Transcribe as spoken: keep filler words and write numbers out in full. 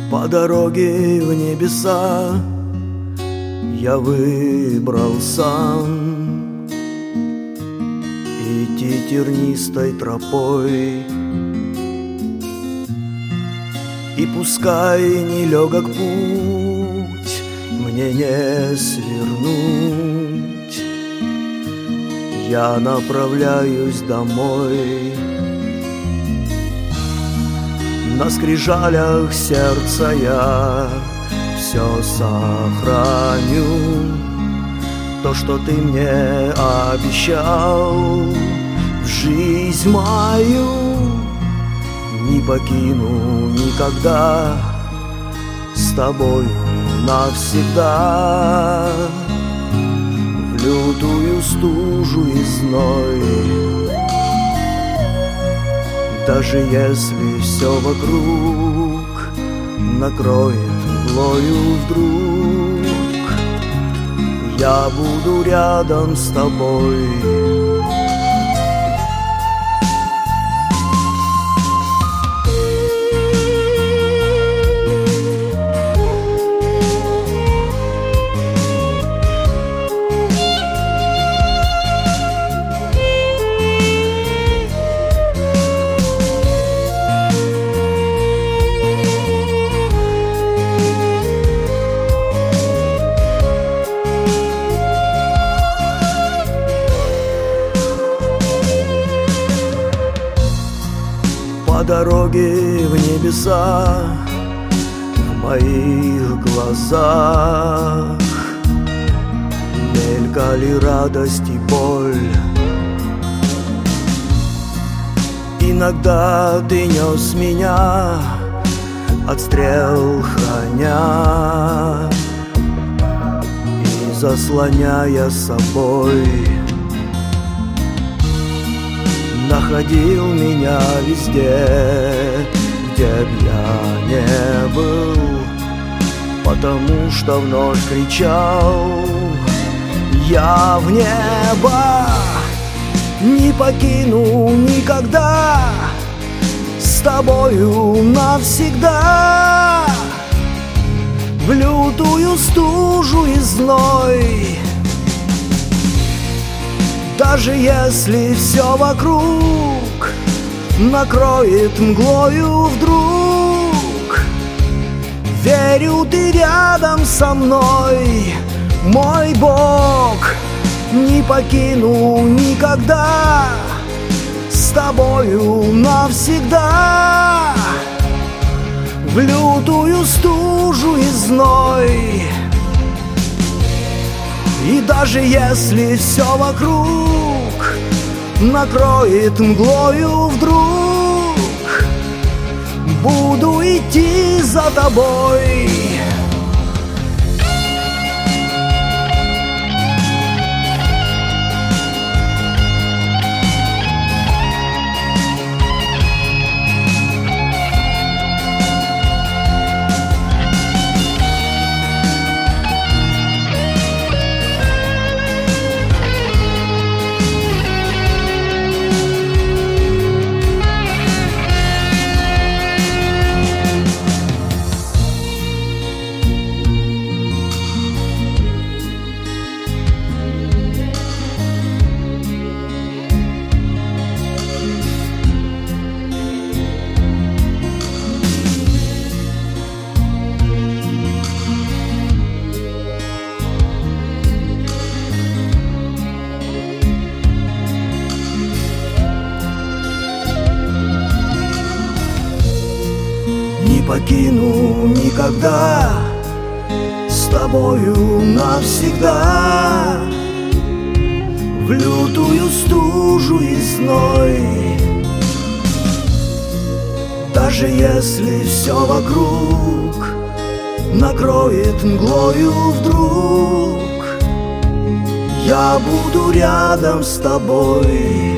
По дороге в небеса я выбрал сам идти тернистой тропой, и пускай нелегок путь мне не свернуть, я направляюсь домой. На скрижалях сердца я все сохраню, то, что ты мне обещал в жизнь мою. Не покину никогда, с тобою навсегда, в лютую стужу и зной. Даже если все вокруг накроет мглою вдруг, я буду рядом с тобой. По дороге в небеса в моих глазах мелькали радость и боль. Иногда ты нес меня от стрел храня и заслоняя собой, находил меня везде, где б я не был, потому что вновь кричал я в небо. Не покину никогда, с тобою навсегда, в лютую стужу и зной. Даже если все вокруг накроет мглою вдруг, верю, ты рядом со мной, мой Бог. Не покину никогда, с тобою навсегда, в лютую стужу и зной. И даже если все вокруг накроет мглою вдруг, буду идти за тобой. Не покину никогда, с тобою навсегда, в лютую стужу и зной. Даже если все вокруг накроет мглою вдруг, я буду рядом с тобой.